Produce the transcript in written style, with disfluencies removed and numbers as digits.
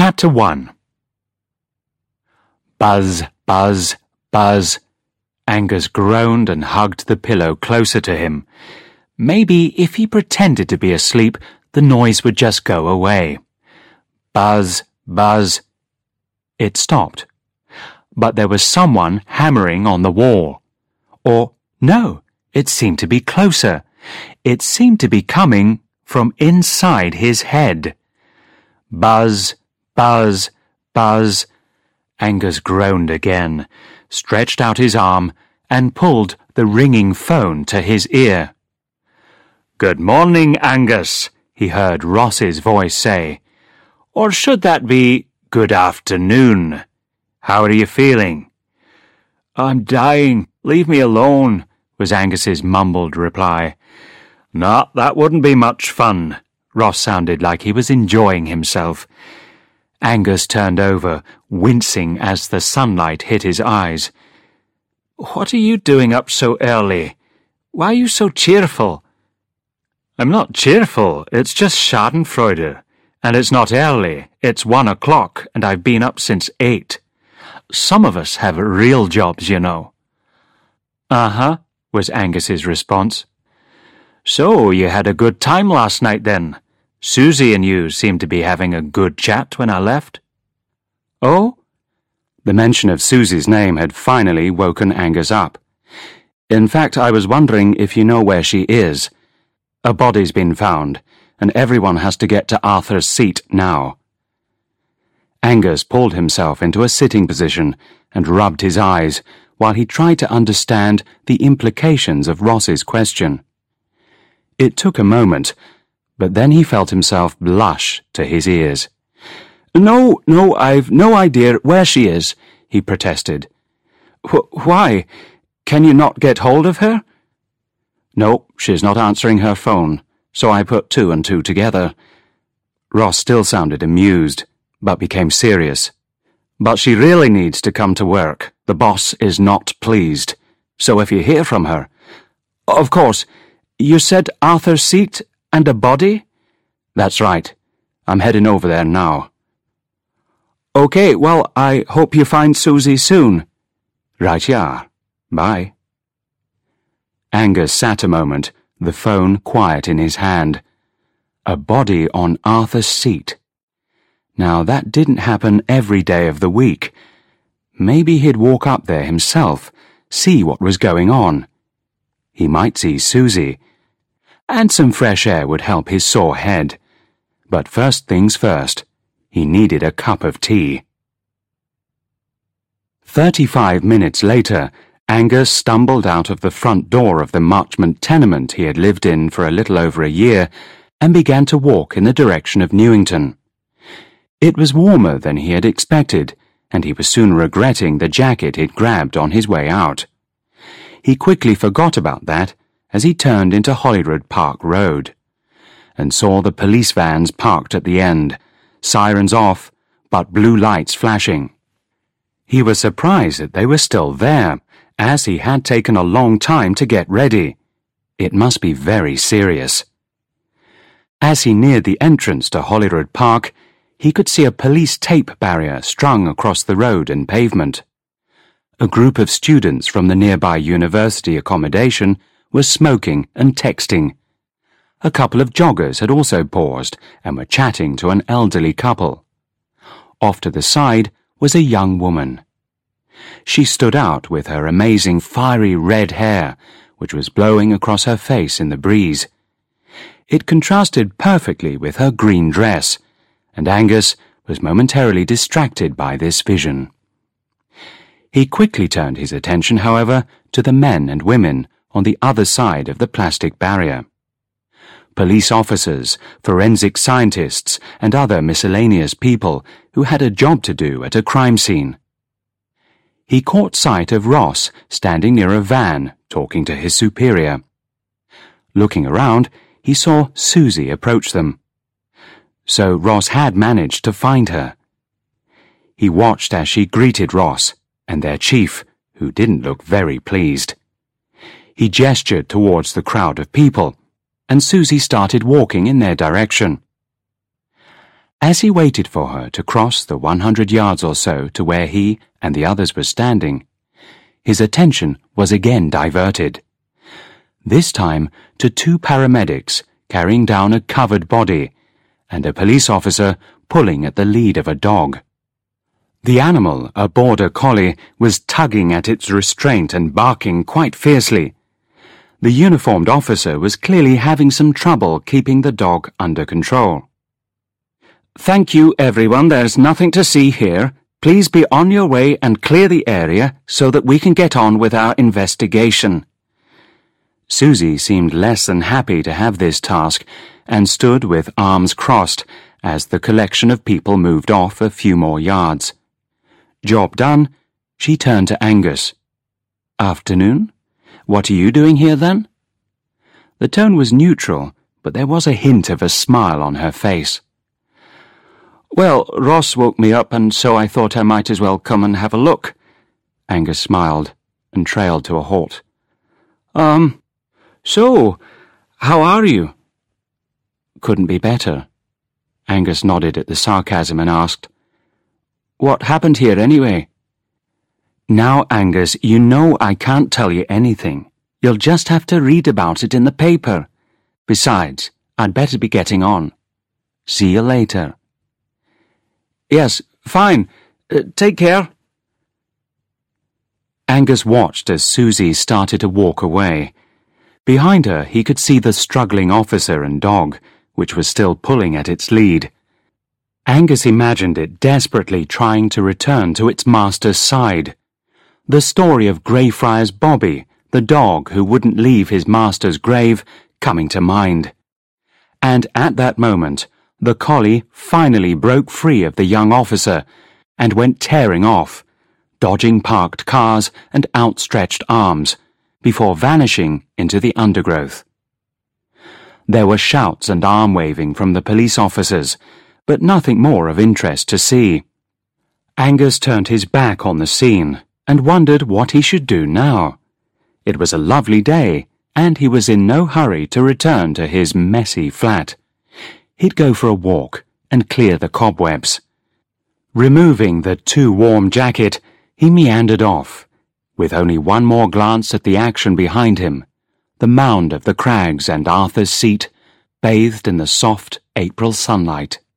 Chapter 1. Buzz, buzz, buzz. Angus groaned and hugged the pillow closer to him. Maybe if he pretended to be asleep, the noise would just go away. Buzz, buzz. It stopped. But there was someone hammering on the wall. Or, no, it seemed to be closer. It seemed to be coming from inside his head. Buzz, buzz, buzz. Angus groaned again, stretched out his arm, and pulled the ringing phone to his ear. "Good morning, Angus," he heard Ross's voice say. "Or should that be good afternoon? How are you feeling?" "I'm dying. Leave me alone," was Angus's mumbled reply. "No, that wouldn't be much fun." Ross sounded like he was enjoying himself. Angus turned over, wincing as the sunlight hit his eyes. "What are you doing up so early? Why are you so cheerful?" "I'm not cheerful, it's just schadenfreude. And it's not early, it's 1 o'clock, and I've been up since 8. Some of us have real jobs, you know." "Uh-huh," was Angus's response. "So, you had a good time last night then? Susie and you seemed to be having a good chat when I left." "Oh?" The mention of Susie's name had finally woken Angus up. "In fact, I was wondering if you know where she is. A body's been found, and everyone has to get to Arthur's Seat now." Angus pulled himself into a sitting position and rubbed his eyes while he tried to understand the implications of Ross's question. It took a moment, but then he felt himself blush to his ears. No, I've no idea where she is," he protested. Why? Can you not get hold of her?" "No, she's not answering her phone, so I put 2 and 2 together." Ross still sounded amused, but became serious. "But she really needs to come to work. The boss is not pleased. So if you hear from her—" "Of course. You said Arthur's Seat and a body?" "That's right. I'm heading over there now." "Okay, well, I hope you find Susie soon." "Right you are. Bye." Angus sat a moment, the phone quiet in his hand. A body on Arthur's Seat. Now, that didn't happen every day of the week. Maybe he'd walk up there himself, see what was going on. He might see Susie. And some fresh air would help his sore head. But first things first, he needed a cup of tea. 35 minutes later, Angus stumbled out of the front door of the Marchmont tenement he had lived in for a little over a year and began to walk in the direction of Newington. It was warmer than he had expected, and he was soon regretting the jacket he'd grabbed on his way out. He quickly forgot about that as he turned into Holyrood Park Road, and saw the police vans parked at the end, sirens off, but blue lights flashing. He was surprised that they were still there, as he had taken a long time to get ready. It must be very serious. As he neared the entrance to Holyrood Park, he could see a police tape barrier strung across the road and pavement. A group of students from the nearby university accommodation was smoking and texting. A couple of joggers had also paused and were chatting to an elderly couple. Off to the side was a young woman. She stood out with her amazing fiery red hair, which was blowing across her face in the breeze. It contrasted perfectly with her green dress, and Angus was momentarily distracted by this vision. He quickly turned his attention, however, to the men and women on the other side of the plastic barrier. Police officers, forensic scientists, and other miscellaneous people who had a job to do at a crime scene. He caught sight of Ross standing near a van, talking to his superior. Looking around, he saw Susie approach them. So Ross had managed to find her. He watched as she greeted Ross and their chief, who didn't look very pleased. He gestured towards the crowd of people, and Susie started walking in their direction. As he waited for her to cross the 100 yards or so to where he and the others were standing, his attention was again diverted. This time to two paramedics carrying down a covered body and a police officer pulling at the lead of a dog. The animal, a border collie, was tugging at its restraint and barking quite fiercely. The uniformed officer was clearly having some trouble keeping the dog under control. "Thank you, everyone. There's nothing to see here. Please be on your way and clear the area so that we can get on with our investigation." Susie seemed less than happy to have this task and stood with arms crossed as the collection of people moved off a few more yards. Job done, she turned to Angus. "Afternoon? What are you doing here then?" The tone was neutral, but there was a hint of a smile on her face. "Well, Ross woke me up and so I thought I might as well come and have a look." Angus smiled and trailed to a halt. So, how are you?" "Couldn't be better." Angus nodded at the sarcasm and asked, "What happened here anyway?" "Now, Angus, you know I can't tell you anything. You'll just have to read about it in the paper. Besides, I'd better be getting on. See you later." "Yes, fine. Take care." Angus watched as Susie started to walk away. Behind her, he could see the struggling officer and dog, which was still pulling at its lead. Angus imagined it desperately trying to return to its master's side. The story of Greyfriars Bobby, the dog who wouldn't leave his master's grave, coming to mind. And at that moment, the collie finally broke free of the young officer and went tearing off, dodging parked cars and outstretched arms, before vanishing into the undergrowth. There were shouts and arm-waving from the police officers, but nothing more of interest to see. Angus turned his back on the scene and wondered what he should do now. It was a lovely day, and he was in no hurry to return to his messy flat. He'd go for a walk and clear the cobwebs. Removing the too-warm jacket, he meandered off, with only one more glance at the action behind him, the mound of the crags and Arthur's Seat, bathed in the soft April sunlight.